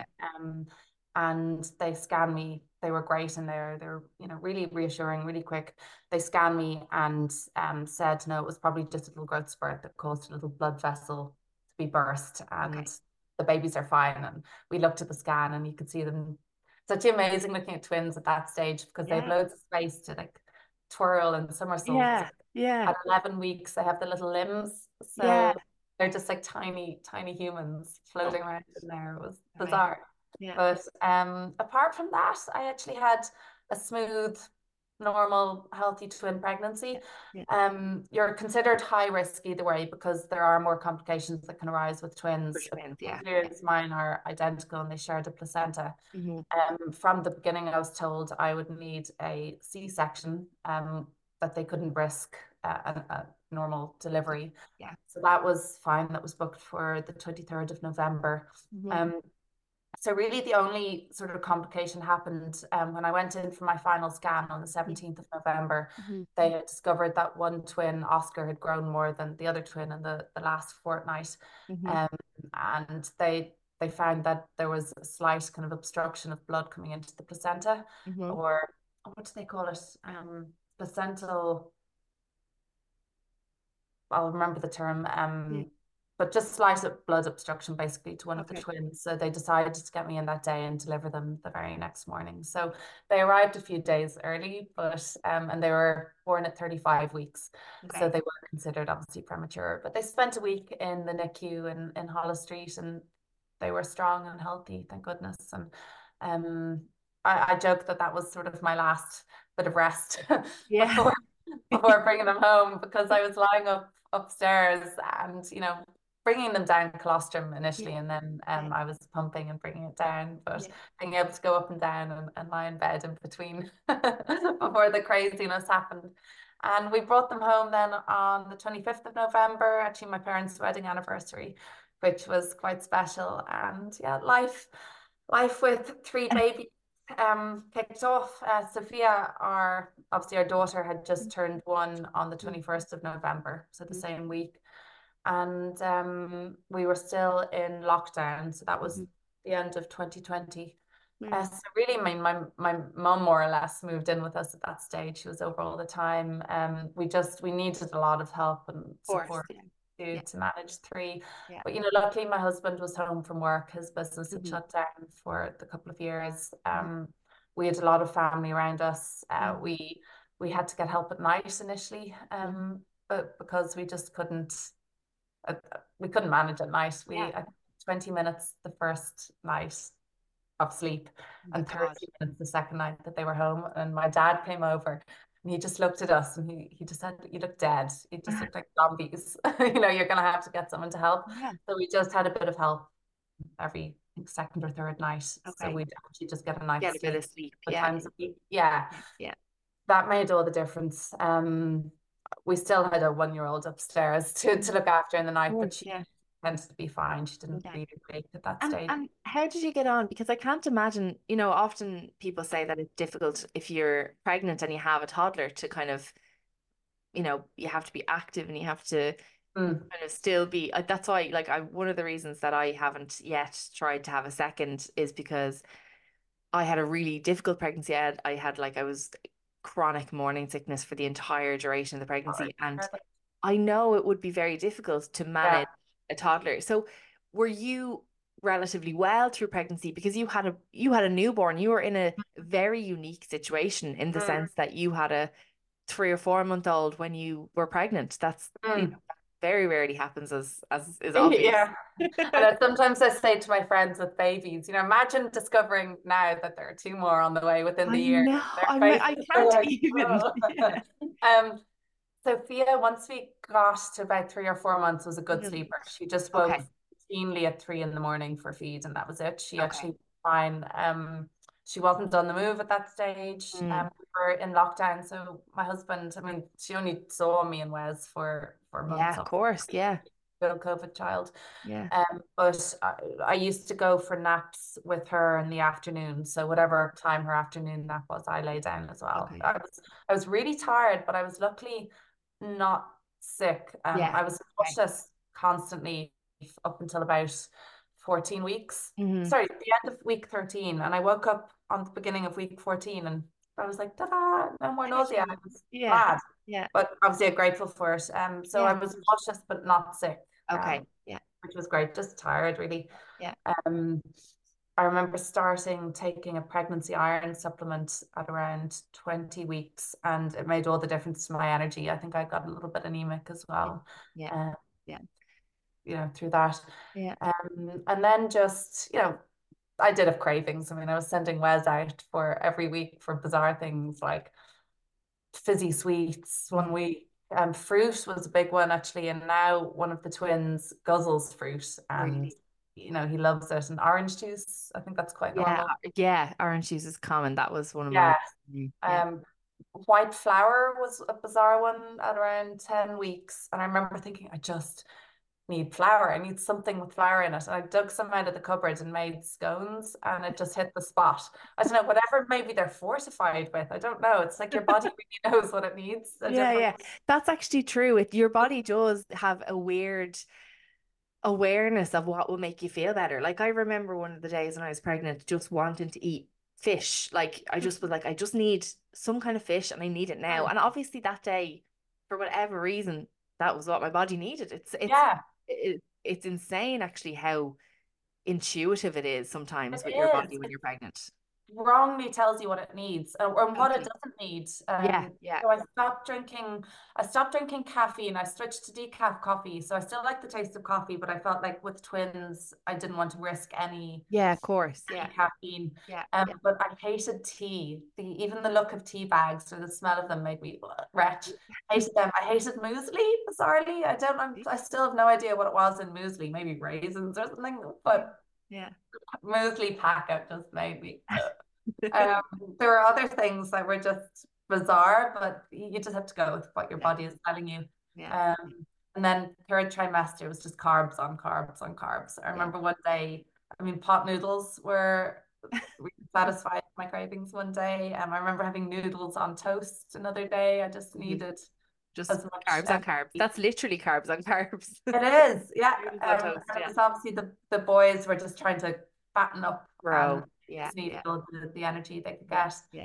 and they scanned me. They were great, and they're really reassuring, really quick. They scanned me and said no, it was probably just a little growth spurt that caused a little blood vessel to be burst,
Okay.
and the babies are fine. And we looked at the scan, and you could see them. Such amazing looking at twins at that stage because they have
Yeah.
loads of space to like twirl and somersault.
Yeah. Yeah.
At 11 weeks, they have the little limbs,
Yeah.
so they're just like tiny, tiny humans
Oh,
floating around in there. It was
amazing.
bizarre.
Yeah.
But apart from that, I actually had a smooth, normal, healthy twin pregnancy.
Yeah. Yeah.
You're considered high risk either way because there are more complications that can arise with
For
twins.
twins. Yeah. Yeah.
As mine are identical and they shared a placenta.
Hmm.
From the beginning, I was told I would need a C-section, that they couldn't risk a normal delivery.
Yeah.
So that was fine. That was booked for the 23rd of November.
Hmm.
Um, so really the only sort of complication happened when I went in for my final scan on the 17th of November.
Hmm.
They had discovered that one twin, Oscar, had grown more than the other twin in the last fortnight.
Hmm.
Um, and they found that there was a slight kind of obstruction of blood coming into the placenta,
Hmm.
or what do they call it? Placental, I'll remember the term,
Yeah.
but just slight blood obstruction basically to one of the
Okay.
twins. So they decided to get me in that day and deliver them the very next morning. So they arrived a few days early, but and they were born at 35 weeks. So
Okay.
they were considered obviously premature. But they spent a week in the NICU in Hollis Street, and they were strong and healthy, thank goodness. And I joke that that was sort of my last bit of rest
Yeah.
before bringing them home, because I was lying upstairs and bringing them down colostrum initially,
Yeah.
and then
Yeah.
I was pumping and bringing it down, but
Yeah.
being able to go up and down and lie in bed in between before the craziness happened. And we brought them home then on the 25th of November, actually my parents' wedding anniversary, which was quite special. And yeah, life with three babies kicked off. Sophia, our daughter, had just turned 1 on the 21st of November, so the same week. And we were still in lockdown, so that was
Mhm.
the end of 2020.
Mm.
So really, my mum more or less moved in with us at that stage. She was over all the time. We needed a lot of help and
Of course.
support
Yeah.
to
Yeah.
to manage three.
Yeah.
But luckily my husband was home from work. His business had
Hmm.
shut down for the couple of years.
Hmm.
We had a lot of family around us.
Hmm.
We had to get help at night initially,
Hmm.
but because uh, we couldn't manage at night.
Yeah.
20 minutes the first night of sleep,
Oh my
and
God.
30 minutes the second night that they were home. And my dad came over, and he just looked at us, and he just said, "You look dead. You just look like zombies. You're going to have to get someone to help."
Yeah.
So we just had a bit of help every second or third night. So
Okay.
we'd actually just get a night's
Get a bit
sleep
of sleep.
four
Yeah.
times a week. Yeah,
Yeah. Yeah.
that made all the difference. We still had a 1-year-old upstairs to look after in the
Of
night, but
course.
she
Yeah.
tends to be fine. She didn't
Yeah.
really break at that
And
stage.
and how did you get on? Because I can't imagine, often people say that it's difficult if you're pregnant and you have a toddler to kind of, you have to be active and you have to
Mm,
kind of still be. That's why, like, one of the reasons that I haven't yet tried to have a second is because I had a really difficult pregnancy. I was chronic morning sickness for the entire duration of the
sorry.
pregnancy, and I know it would be very difficult to
Yeah.
manage a toddler. So were you relatively well through pregnancy because you had a newborn? You were in a very unique situation in the
Mm,
sense that you had a 3 or 4 month old when you were pregnant. That's,
mm.
very rarely happens as is obvious.
Yeah. And sometimes I say to my friends with babies, imagine discovering now that there are two more on the way within the
I
year.
know.
Their
I
faces are
can't
like,
even.
oh.
Yeah.
Um, Sophia, once we got to about 3 or 4 months, was a good
Mhm.
sleeper. She just woke
Okay.
routinely at 3 in the morning for feed, and that was it. She
Okay.
actually was fine. She wasn't on the move at that stage.
Mm.
We were in lockdown, so my husband, I mean, she only saw me and Wes for
Yeah,
months.
of course. Yeah.
Little COVID child.
Yeah.
But I used to go for naps with her in the afternoon. So whatever time her afternoon nap was, I lay down as well.
Okay.
I was really tired, but I was luckily not sick.
Yeah.
I was
Okay.
nauseous constantly up until about 14 weeks.
Hmm.
Sorry, the end of week 13. And I woke up on the beginning of week 14 and I was like, ta-da, no more nausea. I was
Yeah.
mad,
Yeah.
but obviously I'm grateful for it. So I
Yeah.
was nauseous but not sick,
Okay. Yeah.
which was great, just tired really.
Yeah.
Um, I remember starting taking a pregnancy iron supplement at around 20 weeks, and it made all the difference to my energy. I think I got a little bit anemic as
Yeah.
well,
Yeah.
uh,
Yeah.
through that.
Yeah.
And then just, I did have cravings. I mean, I was sending Wes out for every week for bizarre things like fizzy sweets one
Mm.
week. Fruit was a big one actually, and now one of the twins guzzles fruit, and
Really.
he loves it. And orange juice, I think that's quite
Yeah.
normal.
Yeah. Orange juice is common. That was one of mine.
Yeah.
Yeah.
Um, white flour was a bizarre one at around 10 weeks, and I remember thinking, I just need flour. I need something with flour in it. And I dug some out of the cupboard and made scones, and it just hit the spot. I don't know, whatever maybe they're fortified with. I don't know. It's like your body really knows what it needs. A
Yeah.
different.
Yeah. That's actually true. Your body does have a weird awareness of what will make you feel better. Like I remember one of the days when I was pregnant, just wanting to eat fish. Like I just was like, I just need some kind of fish and I need it now.
Mm.
And obviously that day, for whatever reason, that was what my body needed.
Yeah,
It's insane actually how intuitive it is sometimes
it
with your body
is.
when you're pregnant.
Wrongly tells you what it needs or what it
Totally.
doesn't need.
Yeah, yeah.
So I stopped drinking caffeine. I switched to decaf coffee. So I still like the taste of coffee, but I felt like with twins, I didn't want to risk
Yeah, of course. Yeah.
any caffeine.
Yeah. Yeah.
But I hated tea. Even the look of tea bags or the smell of them made me wretch. I hated them. I hated muesli, bizarrely. I still have no idea what it was in muesli, maybe raisins or something, but
Yeah.
muesli packet just made me. Um, there were other things that were just bizarre, but you just have to go with what your
Yeah.
body is telling you.
Yeah.
And then third trimester was just carbs on carbs on carbs. I
Yeah.
remember one day, I mean, pot noodles were really satisfied my cravings one day. I remember having noodles on toast another day. I just
Mhm.
needed
Just
as much
carbs on carbs.
energy.
That's literally carbs on carbs.
It is, yeah.
Noodles on toast.
And it
Yeah.
was obviously the boys were just trying to fatten up and
Bro. Yeah.
just needed
Yeah.
all the energy they could
Yeah.
get.
Yeah.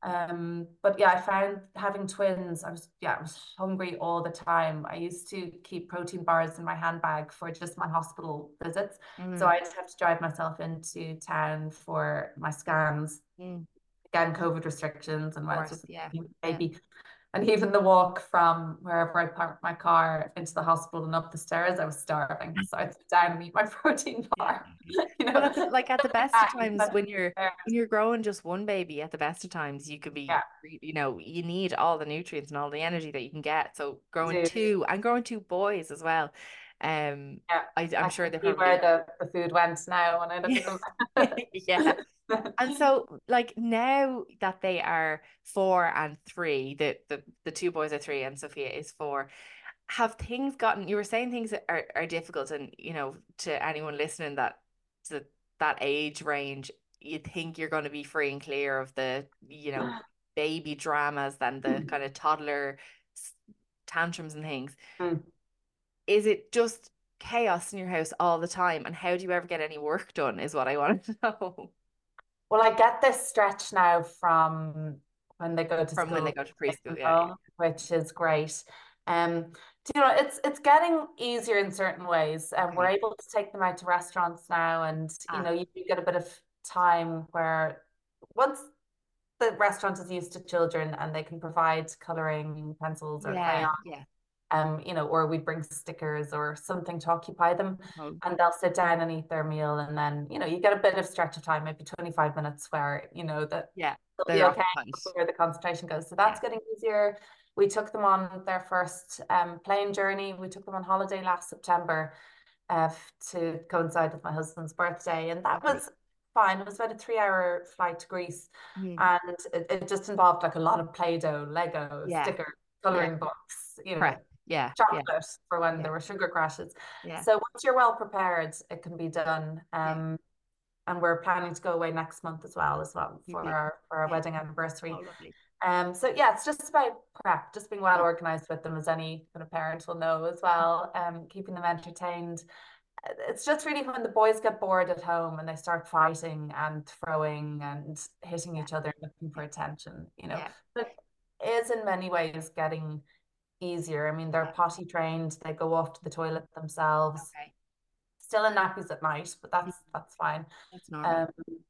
But yeah, I found having twins, I was hungry all the time. I used to keep protein bars in my handbag for just my hospital visits. So
Mm,
I'd have to drive myself into town for my scans.
mm,
Again, COVID restrictions and
of
when it's
course.
just
Yeah.
a
Yeah.
baby. And even the walk from wherever I parked my car into the hospital and up the stairs, I was starving. So I'd sit down and eat my protein
Yeah.
bar. You
Well,
know,
at the best of
that, you
times
spend there.
when you're growing just one baby, at the best of times you could
Yeah,
be, you need all the nutrients and all the energy that you can get. So growing
do.
two and growing two boys as well.
Yeah,
I'm
I
sure
can
they
see where
probably
the food went now when I look at
yeah.
them.
And so, like now that they are 4 and 3, the two boys are 3 and Sophia is 4, have things gotten, you were saying things are difficult, and to anyone listening to that age range, you think you're going to be free and clear of the, baby dramas and the kind of toddler s- tantrums and things.
Mm.
Is it just chaos in your house all the time? And how do you ever get any work done, is what I want to know.
Well, I get this stretch now from when they go to
From when they
school
go to preschool.
from
Yeah,
home, which is great. Um, it's getting easier in certain ways, and we're
Okay.
able to take them out to restaurants now, and
Ah,
you do get a bit of time where once the restaurant is used to children and they can provide coloring pencils or
yeah,
crayons,
yeah.
or we bring stickers or something to occupy them,
Oh,
and they'll sit down and eat their meal, and then you get a bit of stretch of time, maybe 25 minutes where that
yeah.
they'll be
They're
okay
occupied.
before the concentration goes. So
Yeah.
that's getting easier. We took them on their first plane journey. We took them on holiday last September to coincide with my husband's birthday, and that
Lovely.
was fine. It was about a 3-hour flight to Greece,
Mm.
and it just involved like a lot of Play-Doh, Lego,
Yeah,
stickers,
yeah.
coloring books,
Prep. Yeah, yeah,
chocolate for when
yeah,
there were sugar crashes.
yeah,
So once you're well prepared, it can be done.
yeah.
And we're planning to go away next month as well
You'd
for
be,
our
yeah.
wedding anniversary.
Oh, lovely.
So yeah, it's just about prep, just being well
Yeah.
organized with them, as any kind of parent will know as well. Keeping them entertained. It's just really when the boys get bored at home and they start fighting and throwing and hitting
Yeah,
each other, looking for
yeah,
attention.
yeah,
But it is in many ways getting easier. I mean, they're
yeah.
potty trained, they go off to the toilet themselves,
Okay.
still in nappies at night, but
Mm,
that's fine.
that's normal.
Um,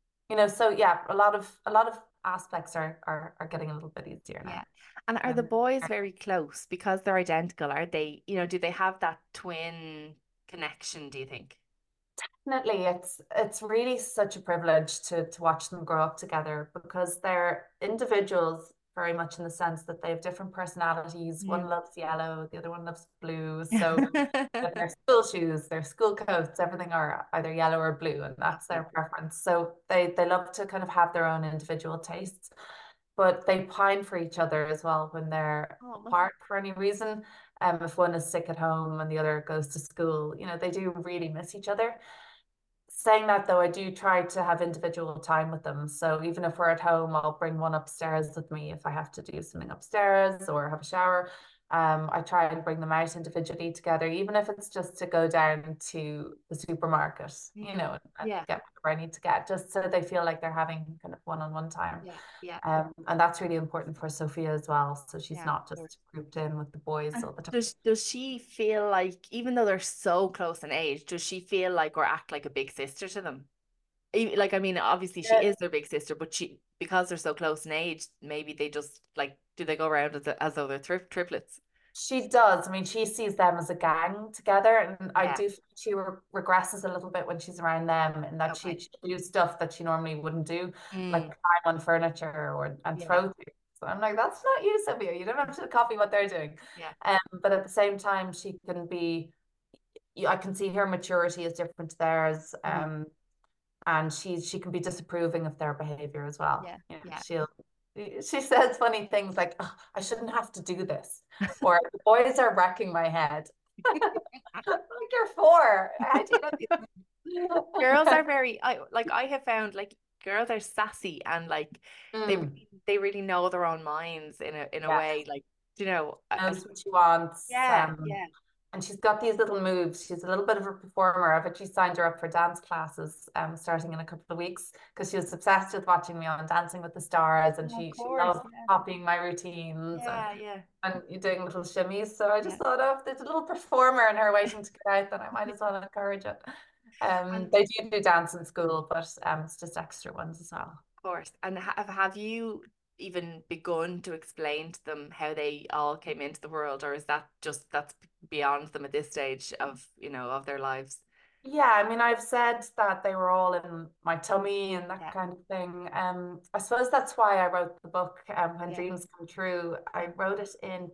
so yeah, a lot of aspects are getting a little bit easier
Yeah.
now.
And are the
Um,
boys very close because they're identical? Are they, do they have that twin connection, do you think?
Definitely, it's really such a privilege to watch them grow up together because they're individuals very much in the sense that they have different personalities. One
Mm.
loves yellow, the other one loves blue. So their school shoes, their school coats, everything are either yellow or blue, and that's their
Lovely.
preference. So they love to kind of have their own individual tastes, but they pine for each other as well when they're
Oh, lovely.
apart for any reason. If one is sick at home and the other goes to school, they do really miss each other. Saying that though, I do try to have individual time with them. So even if we're at home, I'll bring one upstairs with me if I have to do something upstairs or have a shower. I try and bring them out individually together, even if it's just to go down to the supermarket,
Mm.
and
Yeah,
get whatever I need to get, just so they feel like they're having kind of one-on-one time.
yeah, yeah,
And that's really important for Sophia as well. So she's
yeah, of
not
course.
just grouped in with the boys
And
all the time.
does she feel like, even though they're so close in age, does she feel like or act like a big sister to them? Like, I mean, obviously she
Yeah.
is their big sister, but because they're so close in age, maybe they just like, do they go around as though they're triplets?
She does. I mean, she sees them as a gang together, and I
Yeah.
do think she regresses a little bit when she's around them, in that
Okay.
she do stuff that she normally wouldn't do, like
Mm,
climb on furniture and
yeah.
throw things. So I'm like, that's not you, Sylvia. You don't have to copy what they're doing.
Yeah.
But at the same time, she can be. I can see her maturity is different to theirs.
Mm,
And she can be disapproving of their behavior as well.
yeah. Yeah.
She says funny things like, oh, I shouldn't have to do this, or the boys are wrecking my head. Like, you're four. How do you know
Girls
these?
are very, I have found like girls are sassy and like
Mm,
they really know their own minds in a
yes,
way, like,
knows what she wants.
yeah, yeah.
And she's got these little moves. She's a little bit of a performer. I've actually signed her up for dance classes starting in a couple of weeks because she was obsessed with watching me on Dancing with the Stars, and
Oh, of
she
course,
loved
yeah.
copying my routines
Yeah, yeah,
and you're doing little shimmies. So I
yeah.
just thought, oh, if there's a little performer in her waiting to get out, then I might as well encourage it.
And
They do dance in school, but it's just extra ones as well.
course. And have you even begun to explain to them how they all came into the world, or is that just that's beyond them at this stage of their lives?
Yeah, I mean, I've said that they were all in my tummy and that
Yeah,
kind of thing. I suppose that's why I wrote the book, When
yeah,
Dreams Come True. I
yeah.
wrote it in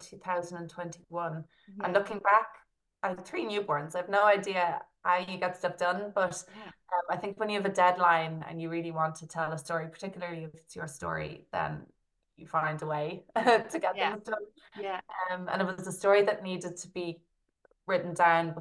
2021. And
Hmm.
looking back, I have three newborns. I have no idea how you get stuff done, but
Yeah,
I think when you have a deadline and you really want to tell a story, particularly if it's your story, then you find a way to get
yeah,
things done.
yeah.
And it was a story that needed to be written down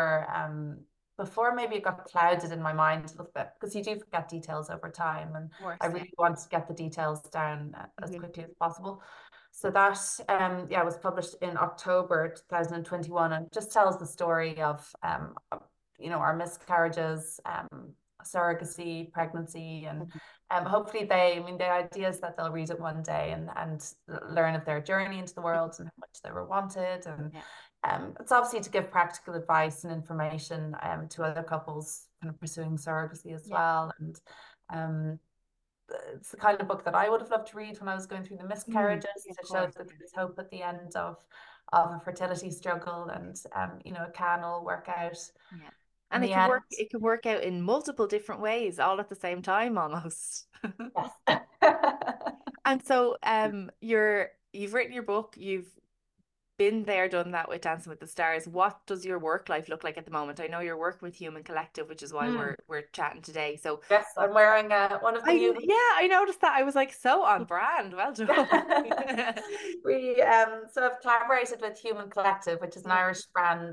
before maybe it got clouded in my mind a little bit, because you do forget details over time, and
Of
I
course, yeah.
really want to get the details down as
Hmm.
quickly as possible. So that yeah, was published in October 2021, and just tells the story of our miscarriages, surrogacy, pregnancy, and hopefully I mean, the idea is that they'll read it one day and learn of their journey into the world and how much they were wanted, and
Yeah,
It's obviously to give practical advice and information to other couples kind of pursuing surrogacy as
Yeah.
well. And um, it's the kind of book that I would have loved to read when I was going through the miscarriages,
Of
to show
course.
that there's hope at the end of a fertility struggle, and it can all work out
Yeah.
in
And
the end.
it can work out in multiple different ways all at the same time almost.
Yes.
And so you've written your book, you've been there, done that with Dancing with the Stars. What does your work life look like at the moment? I know you're working with Human Collective, which is why
Hmm.
we're chatting today. So
Yes, I'm wearing one of the new.
I noticed that. I was like, so on brand. Well done.
So I've collaborated with Human Collective, which is an
Yeah.
Irish brand,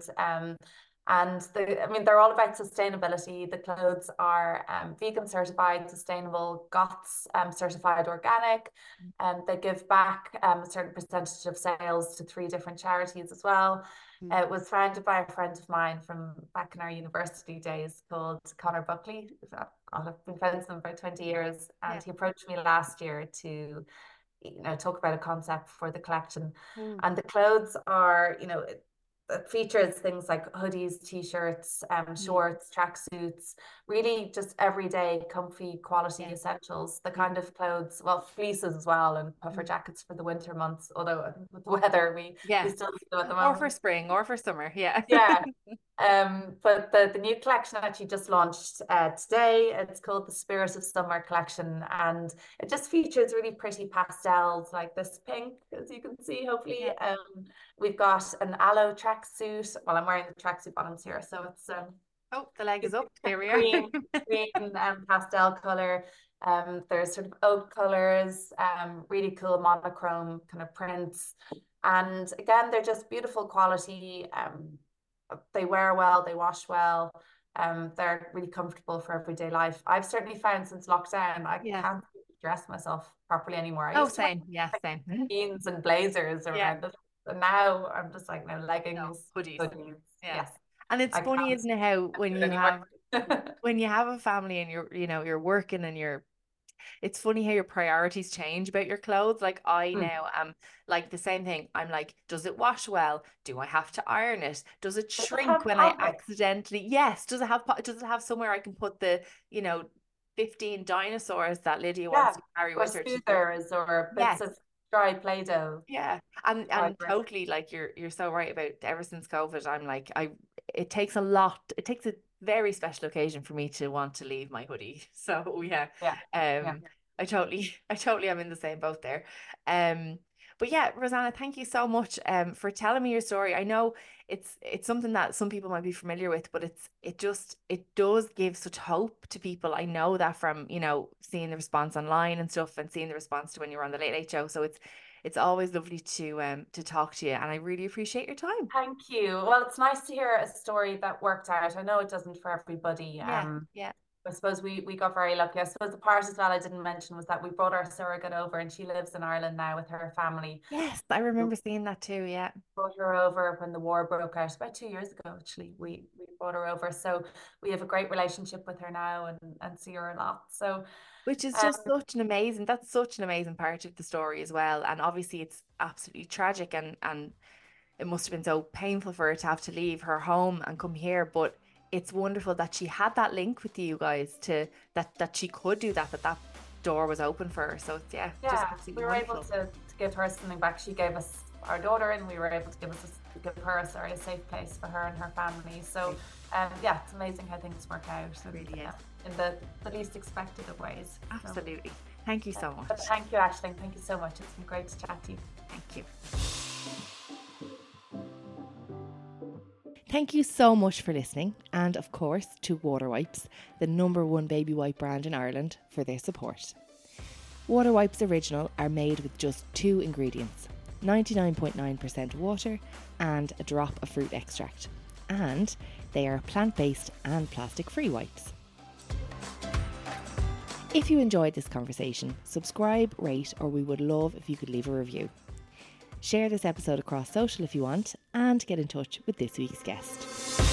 and they're all about sustainability. The clothes are vegan certified, sustainable, GOTS certified organic, and they give back a certain percentage of sales to 3 different charities as well. It was founded by a friend of mine from back in our university days called Connor Buckley. I've been friends with him for 20 years,
Yeah.
and he approached me last year to talk about a concept for the collection.
Mm.
And the clothes are, it features things like hoodies, t-shirts, shorts, tracksuits, really just everyday comfy quality
Yeah.
essentials. The kind of clothes, well, fleeces as well, and puffer jackets for the winter months, although with the weather we still need them at the
Or for
moment.
spring or for summer. Yeah.
Yeah. But the new collection actually just launched today. It's called the Spirit of Summer collection, and it just features really pretty pastels like this pink, as you can see, hopefully.
Yeah.
We've got an aloe tracksuit. Well, I'm wearing the tracksuit bottoms here, so it's
Oh, the leg is up. There we are.
green, pastel color. There's sort of oat colors, really cool monochrome kind of prints. And again, they're just beautiful quality. They wear well, they wash well. They're really comfortable for everyday life. I've certainly found since lockdown, I
Yeah.
can't dress myself properly anymore. I
Oh,
used to wear
same. Yeah,
like
same.
jeans and blazers
Yeah.
around it. And now I'm just like, no,
No,
leggings,
hoodies.
hoodies.
Yeah.
Yes,
And it's
I
funny,
can't
isn't it, how
do it anymore.
when you have a family and you're working and it's funny how your priorities change about your clothes. Like I
Mm.
now am like the same thing. I'm like, does it wash well? Do I have to iron it? Does it
Does it
shrink
have
when I
pockets?
accidentally? Yes. Does it have somewhere I can put the, you know, 15 dinosaurs that Lydia wants
Yeah,
to carry
or
with her to school?
smoothers or bits
Yes.
of dry Play-Doh.
Yeah.
Dry
And
brick.
totally like you're so right about ever since COVID, I'm like it takes a lot. It takes a very special occasion for me to want to leave my hoodie. So yeah.
Yeah, yeah.
Um I totally am in the same boat there. But yeah, Rosanna, thank you so much for telling me your story. I know it's something that some people might be familiar with, but it does give such hope to people. I know that from, seeing the response online and stuff and seeing the response to when you were on the Late Late Show. So it's always lovely to talk to you, and I really appreciate your time.
Thank you. Well, it's nice to hear a story that worked out. I know it doesn't for everybody.
Yeah, yeah.
I suppose we got very lucky. I suppose the part as well I didn't mention was that we brought our surrogate over, and she lives in Ireland now with her family.
Yes, I remember seeing that too. Yeah.
Brought her over when the war broke out about 2 years ago, actually. We brought her over. So we have a great relationship with her now, and see her a lot. So
Which is
um
just that's such an amazing part of the story as well. And obviously it's absolutely tragic, and it must have been so painful for her to have to leave her home and come here. But it's wonderful that she had that link with you guys to that she could do that door was open for her. So it's just
yeah,
absolutely
we were able
wonderful.
to give her something back. She gave us our daughter, and we were able to give her a safe place for her and her family. So yeah, it's amazing how things work out.
It really is.
In the least expected of ways.
Absolutely. Thank you so much.
But thank you, Aisling. Thank you so much. It's been great to chat to you.
Thank you. Thank you so much for listening, and of course to Water Wipes, the #1 baby wipe brand in Ireland, for their support. Water Wipes Original are made with just 2 ingredients, 99.9% water and a drop of fruit extract, and they are plant-based and plastic-free wipes. If you enjoyed this conversation, subscribe, rate, or we would love if you could leave a review. Share this episode across social if you want, and get in touch with this week's guest.